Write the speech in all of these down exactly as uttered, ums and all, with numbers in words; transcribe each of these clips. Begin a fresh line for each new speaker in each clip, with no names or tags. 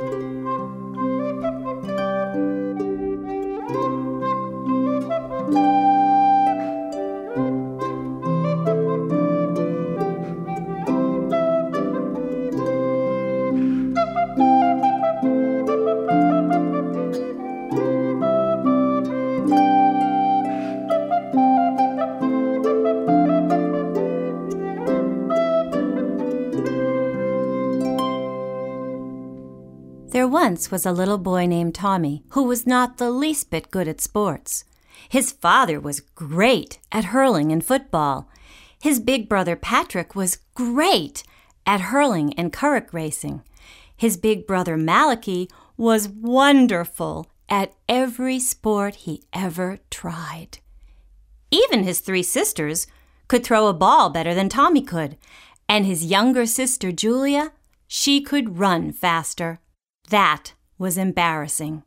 There once was a little boy named Tommy who was not the least bit good at sports. His father was great at hurling and football. His big brother Patrick was great at hurling and currach racing. His big brother Malachi was wonderful at every sport he ever tried. Even his three sisters could throw a ball better than Tommy could, and his younger sister Julia, she could run faster. That was embarrassing.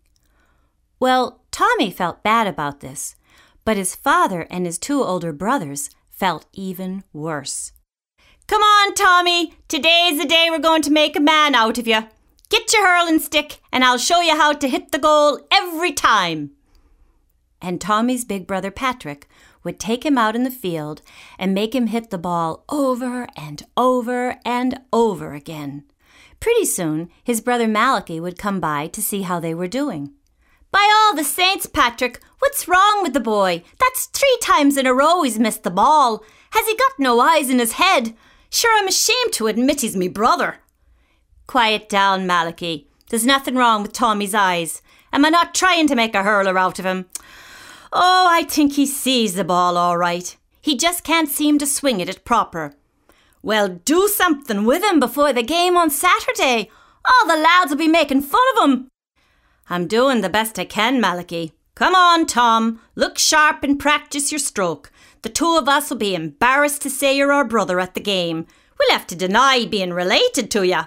Well, Tommy felt bad about this, but his father and his two older brothers felt even worse. "Come on, Tommy, today's the day we're going to make a man out of you. Get your hurling stick and I'll show you how to hit the goal every time." And Tommy's big brother Patrick would take him out in the field and make him hit the ball over and over and over again. Pretty soon, his brother Malachi would come by to see how they were doing. "By all the saints, Patrick, what's wrong with the boy? That's three times in a row he's missed the ball. Has he got no eyes in his head? Sure, I'm ashamed to admit he's me brother." "Quiet down, Malachi. There's nothing wrong with Tommy's eyes. Am I not trying to make a hurler out of him? Oh, I think he sees the ball all right. He just can't seem to swing at it proper." "Well, do something with him before the game on Saturday. All the lads will be making fun of him." "I'm doing the best I can, Malachi. Come on, Tom. Look sharp and practice your stroke. The two of us will be embarrassed to say you're our brother at the game. We'll have to deny being related to you."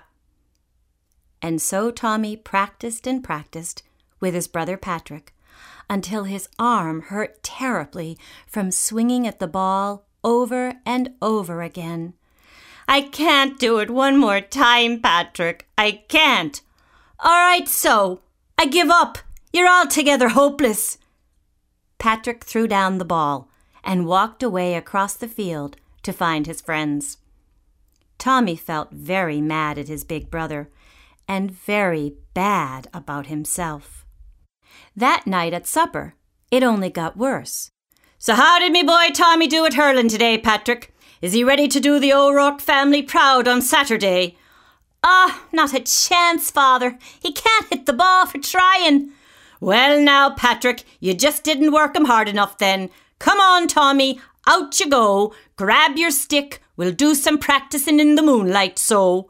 And so Tommy practiced and practiced with his brother Patrick until his arm hurt terribly from swinging at the ball over and over again. "I can't do it one more time, Patrick. I can't." "All right, so. I give up. You're altogether hopeless." Patrick threw down the ball and walked away across the field to find his friends. Tommy felt very mad at his big brother and very bad about himself. That night at supper, it only got worse. "So how did me boy Tommy do at hurling today, Patrick? Is he ready to do the O'Rourke family proud on Saturday?" "Ah, not a chance, Father. He can't hit the ball for trying." "Well now, Patrick, you just didn't work him hard enough then. Come on, Tommy, out you go. Grab your stick. We'll do some practicing in the moonlight, so."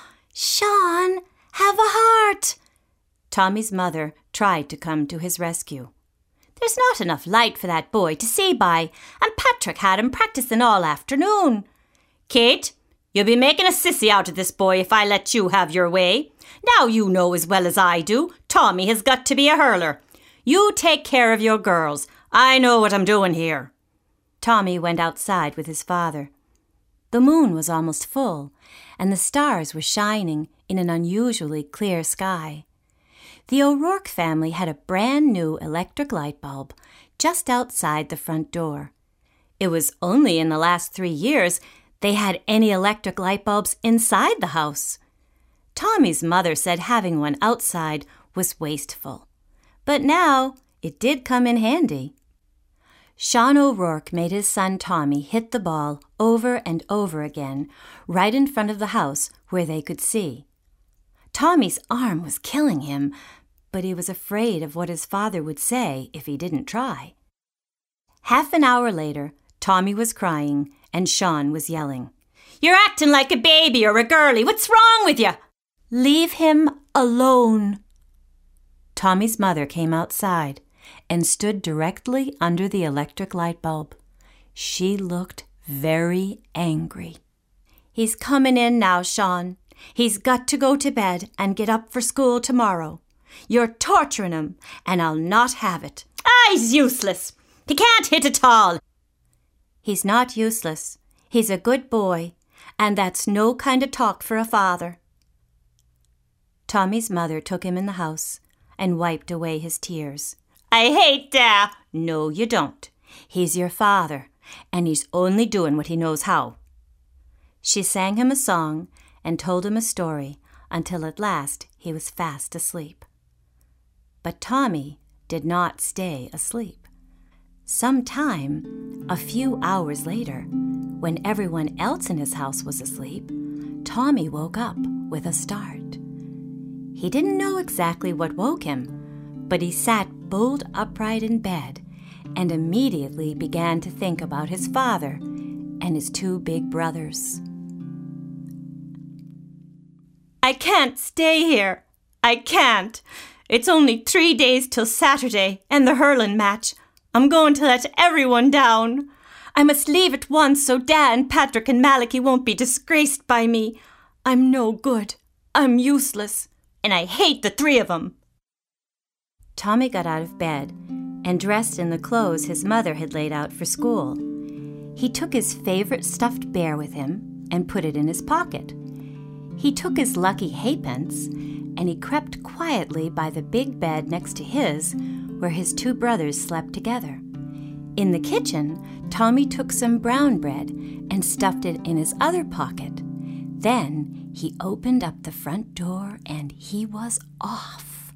"Sean, have a heart." Tommy's mother tried to come to his rescue. "There's not enough light for that boy to see by, and Patrick had him practicing all afternoon." "Kate, you'll be making a sissy out of this boy if I let you have your way. Now you know as well as I do, Tommy has got to be a hurler. You take care of your girls. I know what I'm doing here." Tommy went outside with his father. The moon was almost full, and the stars were shining in an unusually clear sky. The O'Rourke family had a brand new electric light bulb just outside the front door. It was only in the last three years they had any electric light bulbs inside the house. Tommy's mother said having one outside was wasteful, but now it did come in handy. Sean O'Rourke made his son Tommy hit the ball over and over again right in front of the house where they could see. Tommy's arm was killing him, but he was afraid of what his father would say if he didn't try. Half an hour later, Tommy was crying and Sean was yelling, "You're acting like a baby or a girlie. What's wrong with you?" "Leave him alone." Tommy's mother came outside and stood directly under the electric light bulb. She looked very angry. "He's coming in now, Sean. He's got to go to bed and get up for school tomorrow. You're torturing him, and I'll not have it." "Ah, he's useless. He can't hit at all." "He's not useless. He's a good boy, and that's no kind of talk for a father." Tommy's mother took him in the house and wiped away his tears. "I hate Dad." "No, you don't. He's your father, and he's only doing what he knows how." She sang him a song and told him a story until at last he was fast asleep. But Tommy did not stay asleep. Some time, a few hours later, when everyone else in his house was asleep, Tommy woke up with a start. He didn't know exactly what woke him, but he sat bolt upright in bed and immediately began to think about his father and his two big brothers. "I can't stay here. I can't. It's only three days till Saturday and the hurling match. I'm going to let everyone down. I must leave at once so Dad and Patrick and Malachi won't be disgraced by me. I'm no good. I'm useless. And I hate the three of them." Tommy got out of bed and dressed in the clothes his mother had laid out for school. He took his favorite stuffed bear with him and put it in his pocket. He took his lucky halfpence and he crept quietly by the big bed next to his, where his two brothers slept together. In the kitchen, Tommy took some brown bread and stuffed it in his other pocket. Then he opened up the front door and he was off.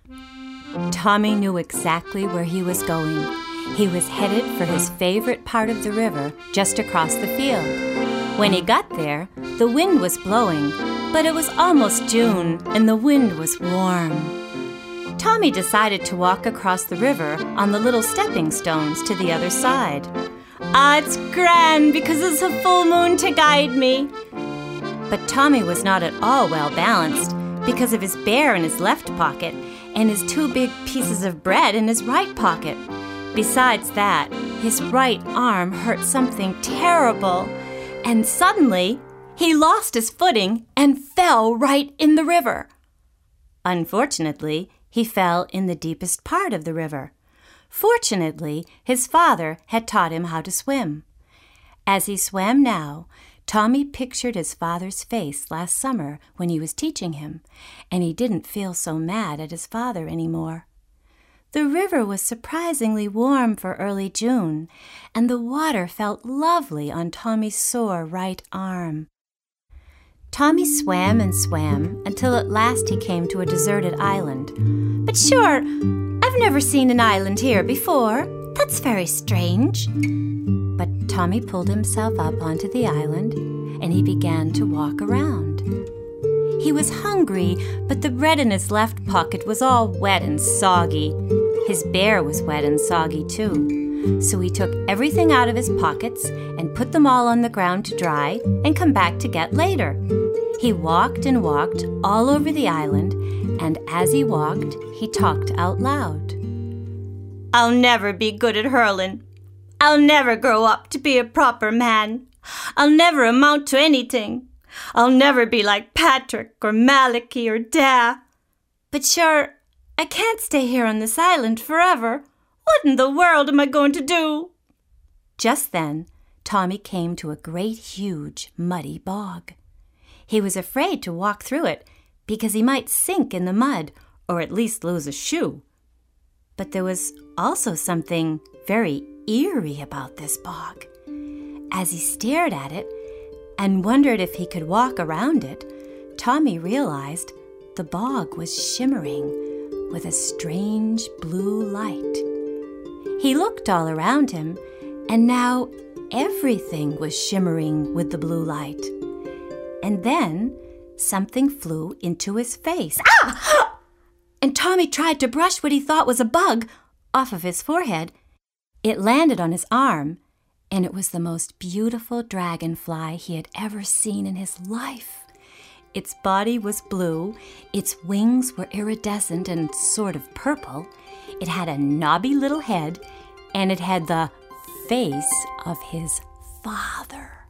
Tommy knew exactly where he was going. He was headed for his favorite part of the river just across the field. When he got there, the wind was blowing, but it was almost June and the wind was warm. Tommy decided to walk across the river on the little stepping stones to the other side. "Ah, it's grand because it's a full moon to guide me." But Tommy was not at all well balanced because of his bear in his left pocket and his two big pieces of bread in his right pocket. Besides that, his right arm hurt something terrible, and suddenly he lost his footing and fell right in the river. Unfortunately, he fell in the deepest part of the river. Fortunately, his father had taught him how to swim. As he swam now, Tommy pictured his father's face last summer when he was teaching him, and he didn't feel so mad at his father anymore. The river was surprisingly warm for early June, and the water felt lovely on Tommy's sore right arm. Tommy swam and swam until at last he came to a deserted island. "But sure, I've never seen an island here before. That's very strange." But Tommy pulled himself up onto the island and he began to walk around. He was hungry, but the bread in his left pocket was all wet and soggy. His bear was wet and soggy too. So he took everything out of his pockets and put them all on the ground to dry and come back to get later. He walked and walked all over the island, and as he walked, he talked out loud. "I'll never be good at hurling. I'll never grow up to be a proper man. I'll never amount to anything. I'll never be like Patrick or Malachi or Dad. But sure, I can't stay here on this island forever. What in the world am I going to do?" Just then, Tommy came to a great, huge, muddy bog. He was afraid to walk through it because he might sink in the mud or at least lose a shoe. But there was also something very eerie about this bog. As he stared at it and wondered if he could walk around it, Tommy realized the bog was shimmering with a strange blue light. He looked all around him, and now everything was shimmering with the blue light. And then something flew into his face. Ah! And Tommy tried to brush what he thought was a bug off of his forehead. It landed on his arm, and it was the most beautiful dragonfly he had ever seen in his life. Its body was blue, its wings were iridescent and sort of purple, it had a knobby little head, and it had the face of his father.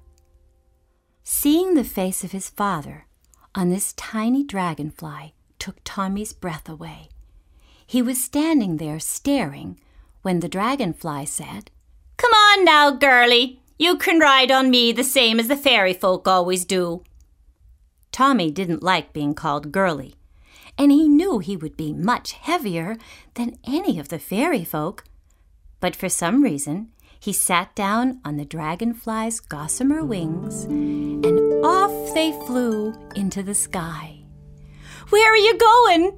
Seeing the face of his father on this tiny dragonfly took Tommy's breath away. He was standing there staring when the dragonfly said, "Come on now, girlie. You can ride on me the same as the fairy folk always do." Tommy didn't like being called girlie, and he knew he would be much heavier than any of the fairy folk. But for some reason, he sat down on the dragonfly's gossamer wings, and off they flew into the sky. "Where are you going?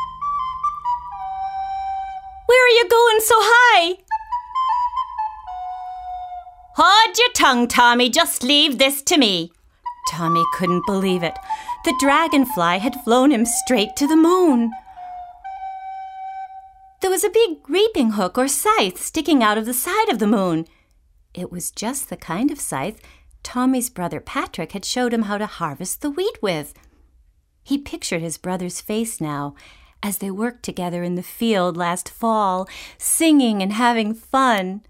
Where are you going so high?" "Hold your tongue, Tommy. Just leave this to me." Tommy couldn't believe it. The dragonfly had flown him straight to the moon. There was a big reaping hook or scythe sticking out of the side of the moon. It was just the kind of scythe Tommy's brother Patrick had showed him how to harvest the wheat with. He pictured his brother's face now as they worked together in the field last fall, singing and having fun.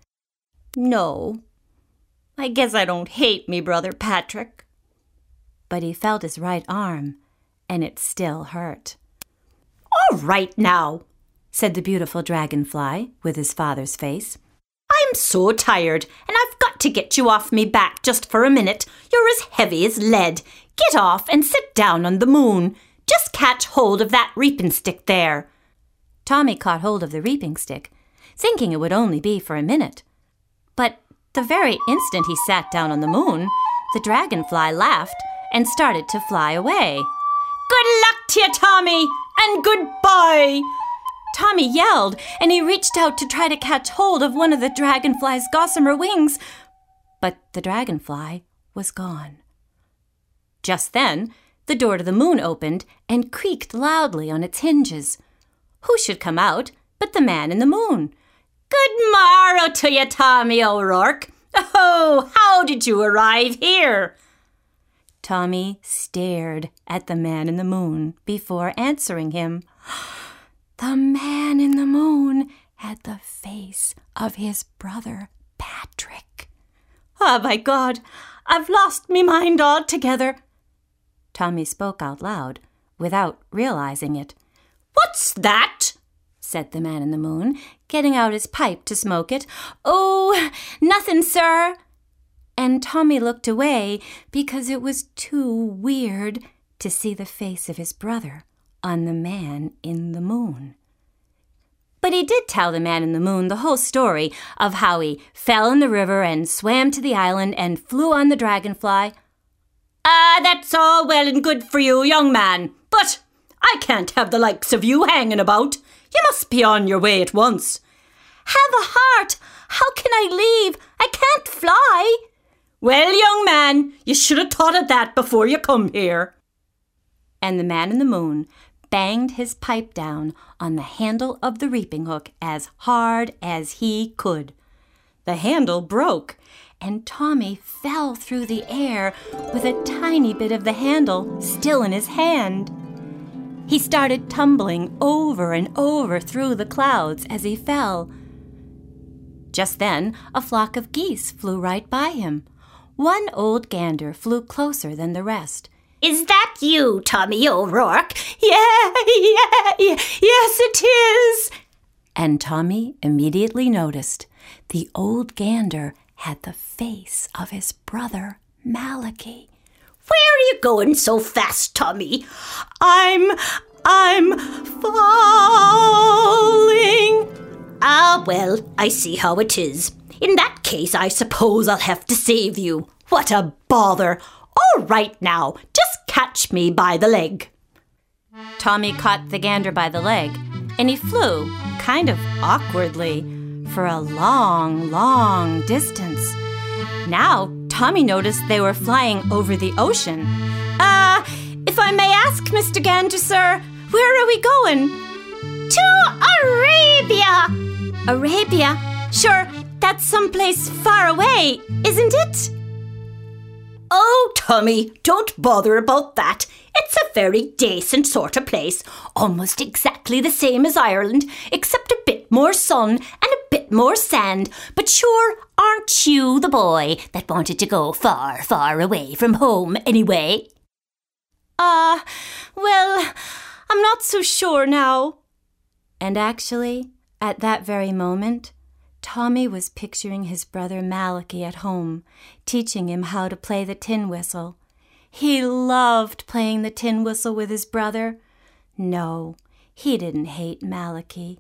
"No, I guess I don't hate me brother Patrick." But he felt his right arm, and it still hurt. "All right now," said the beautiful dragonfly with his father's face. "I'm so tired, and I've got to get you off me back just for a minute. You're as heavy as lead. Get off and sit down on the moon. Just catch hold of that reaping stick there." Tommy caught hold of the reaping stick, thinking it would only be for a minute. But the very instant he sat down on the moon, the dragonfly laughed and started to fly away. "Good luck to you, Tommy, and goodbye!" Tommy yelled, and he reached out to try to catch hold of one of the dragonfly's gossamer wings, but the dragonfly was gone. Just then, the door to the moon opened and creaked loudly on its hinges. Who should come out but the man in the moon? "Good morrow to you, Tommy O'Rourke. Oh, how did you arrive here?" Tommy stared at the man in the moon before answering him. The man in the moon had the face of his brother Patrick. "Oh, my God, I've lost me mind altogether." Tommy spoke out loud without realizing it. "What's that?" said the man in the moon, getting out his pipe to smoke it. "Oh, nothing, sir." And Tommy looked away because it was too weird to see the face of his brother on the man in the moon. But he did tell the man in the moon the whole story of how he fell in the river and swam to the island and flew on the dragonfly. "Ah, that's all well and good for you, young man, but I can't have the likes of you hanging about. You must be on your way at once." "Have a heart! How can I leave? I can't fly." "Well, young man, you should have thought of that before you come here." And the man in the moon banged his pipe down on the handle of the reaping hook as hard as he could. The handle broke, and Tommy fell through the air with a tiny bit of the handle still in his hand. He started tumbling over and over through the clouds as he fell. Just then, a flock of geese flew right by him. One old gander flew closer than the rest. "Is that you, Tommy O'Rourke?" "Yeah, yeah, yeah, yes it is." And Tommy immediately noticed the old gander had the face of his brother Malachi. "Where are you going so fast, Tommy?" I'm, I'm falling." "Ah, well, I see how it is. In that case, I suppose I'll have to save you. What a bother. All right now, just catch me by the leg." Tommy caught the gander by the leg, and he flew, kind of awkwardly, for a long, long distance. Now, Tommy noticed they were flying over the ocean. Uh, if I may ask, Mister Gander, sir, where are we going?" "To Arabia." "Arabia? Sure, that's someplace far away, isn't it?" "Oh, Tommy, don't bother about that. It's a very decent sort of place, almost exactly the same as Ireland, except a bit more sun and a bit more sand. But sure, aren't you the boy that wanted to go far, far away from home anyway?" Ah, uh, well, I'm not so sure now." And actually, at that very moment, Tommy was picturing his brother Malachi at home, teaching him how to play the tin whistle. He loved playing the tin whistle with his brother. No, he didn't hate Malachi.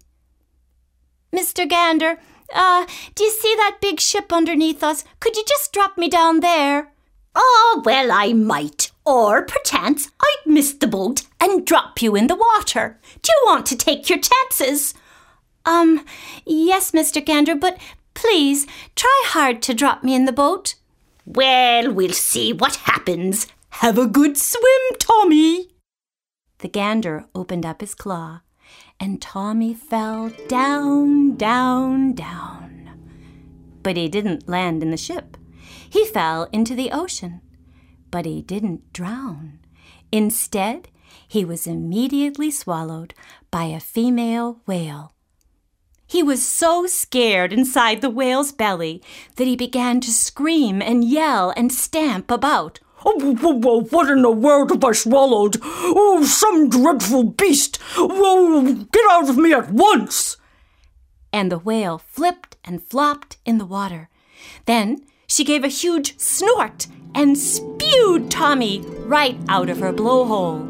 Mister Gander, uh, do you see that big ship underneath us? Could you just drop me down there?
Oh, well, I might. Or, perchance, I'd miss the boat and drop you in the water. Do you want to take your chances?
Um, yes, Mister Gander, but please, try hard to drop me in the boat.
Well, we'll see what happens. Have a good swim, Tommy.
The gander opened up his claw, and Tommy fell down, down, down. But he didn't land in the ship. He fell into the ocean. But he didn't drown. Instead, he was immediately swallowed by a female whale. He was so scared inside the whale's belly that he began to scream and yell and stamp about.
Oh, what in the world have I swallowed? Oh, some dreadful beast! Oh, get out of me at once!
And the whale flipped and flopped in the water. Then she gave a huge snort and spewed Tommy right out of her blowhole.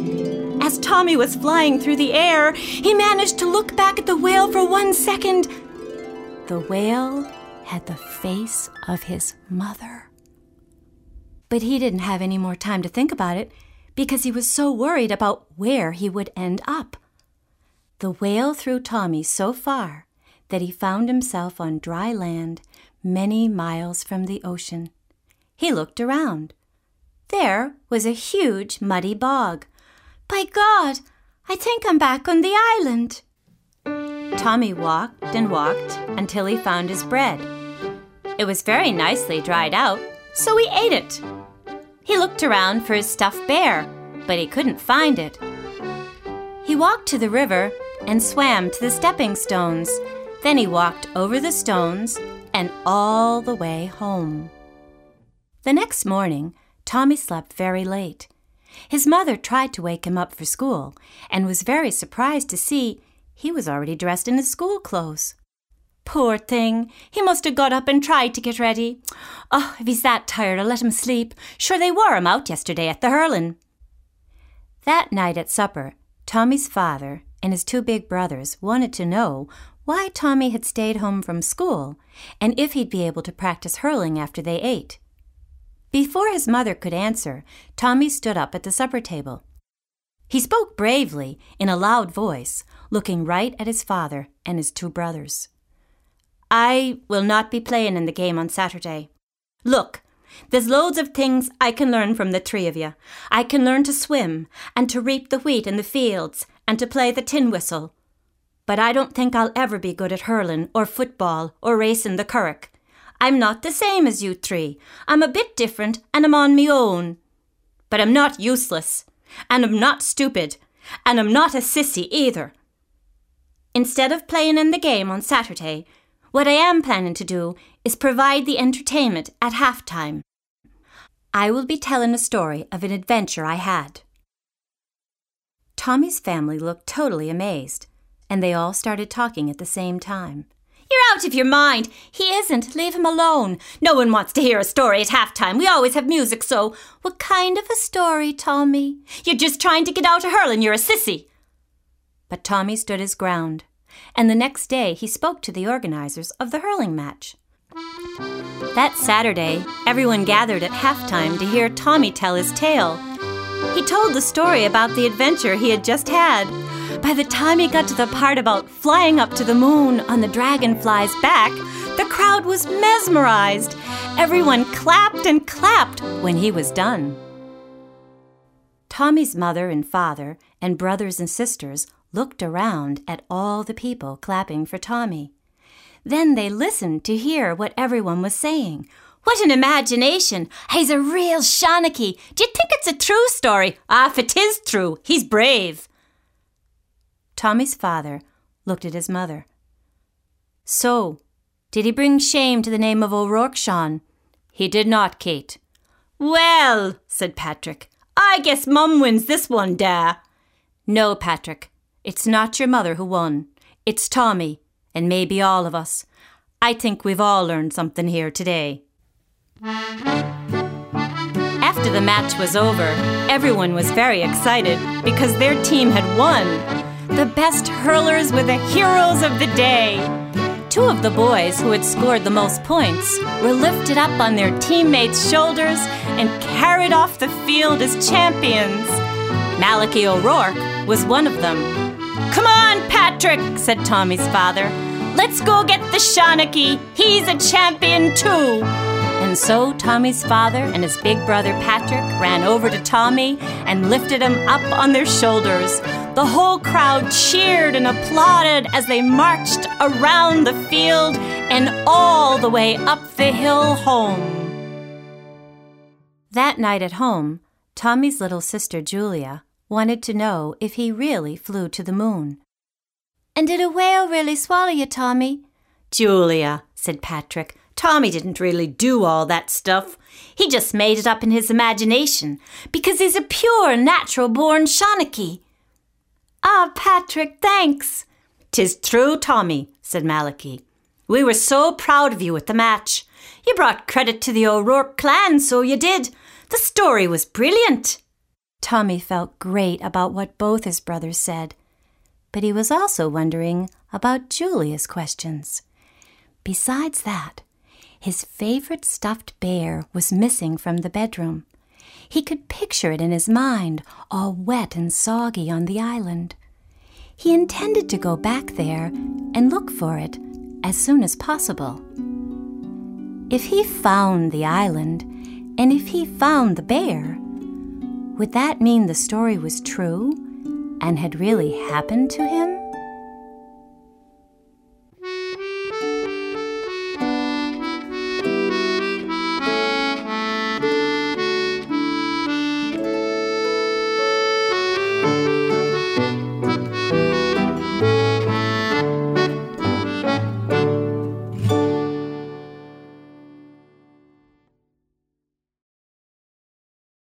As Tommy was flying through the air, he managed to look back at the whale for one second. The whale had the face of his mother. But he didn't have any more time to think about it because he was so worried about where he would end up. The whale threw Tommy so far that he found himself on dry land many miles from the ocean. He looked around. There was a huge muddy bog. By God, I think I'm back on the island. Tommy walked and walked until he found his bread. It was very nicely dried out, so he ate it. He looked around for his stuffed bear, but he couldn't find it. He walked to the river and swam to the stepping stones. Then he walked over the stones and all the way home. The next morning, Tommy slept very late. His mother tried to wake him up for school and was very surprised to see he was already dressed in his school clothes. Poor thing, he must have got up and tried to get ready. Oh, if he's that tired, I'll let him sleep. Sure, they wore him out yesterday at the hurling. That night at supper, Tommy's father and his two big brothers wanted to know why Tommy had stayed home from school and if he'd be able to practice hurling after they ate. Before his mother could answer, Tommy stood up at the supper table. He spoke bravely in a loud voice, looking right at his father and his two brothers. I will not be playing in the game on Saturday. Look, there's loads of things I can learn from the three of you. I can learn to swim and to reap the wheat in the fields and to play the tin whistle. But I don't think I'll ever be good at hurling or football or racing the curragh. I'm not the same as you three. I'm a bit different and I'm on me own. But I'm not useless, and I'm not stupid, and I'm not a sissy either. Instead of playing in the game on Saturday, what I am planning to do is provide the entertainment at halftime. I will be telling a story of an adventure I had. Tommy's family looked totally amazed, and they all started talking at the same time.
You're out of your mind.
He isn't. Leave him alone.
No one wants to hear a story at halftime. We always have music, so...
What kind of a story, Tommy?
You're just trying to get out of hurling. You're a sissy.
But Tommy stood his ground, and the next day he spoke to the organizers of the hurling match. That Saturday, everyone gathered at halftime to hear Tommy tell his tale. He told the story about the adventure he had just had. By the time he got to the part about flying up to the moon on the dragonfly's back, the crowd was mesmerized. Everyone clapped and clapped when he was done. Tommy's mother and father and brothers and sisters looked around at all the people clapping for Tommy. Then they listened to hear what everyone was saying.
What an imagination! He's a real Shawnee. Do you think it's a true story? Ah, if it is true, he's brave.
Tommy's father looked at his mother. So, did he bring shame to the name of O'Rourke, Sean?
He did not, Kate. Well, said Patrick, I guess Mum wins this one, da.
No, Patrick, it's not your mother who won. It's Tommy, and maybe all of us. I think we've all learned something here today. After the match was over, everyone was very excited because their team had won. The best hurlers were the heroes of the day. Two of the boys who had scored the most points were lifted up on their teammates' shoulders and carried off the field as champions. Malachi O'Rourke was one of them. "Come on, Patrick," said Tommy's father. "Let's go get the Shawnee. He's a champion too." And so Tommy's father and his big brother Patrick ran over to Tommy and lifted him up on their shoulders. The whole crowd cheered and applauded as they marched around the field and all the way up the hill home. That night at home, Tommy's little sister Julia wanted to know if he really flew to the moon. "And did a whale really swallow you, Tommy?" "Julia," said Patrick, "Tommy didn't really do all that stuff. He just made it up in his imagination because he's a pure, natural-born Shawnee." "Ah, Patrick, thanks." "'Tis true, Tommy," said Malachi. "We were so proud of you at the match. You brought credit to the O'Rourke clan, so you did. The story was brilliant." Tommy felt great about what both his brothers said, but he was also wondering about Julia's questions. Besides that, his favorite stuffed bear was missing from the bedroom. He could picture it in his mind, all wet and soggy on the island. He intended to go back there and look for it as soon as possible. If he found the island, and if he found the bear, would that mean the story was true and had really happened to him?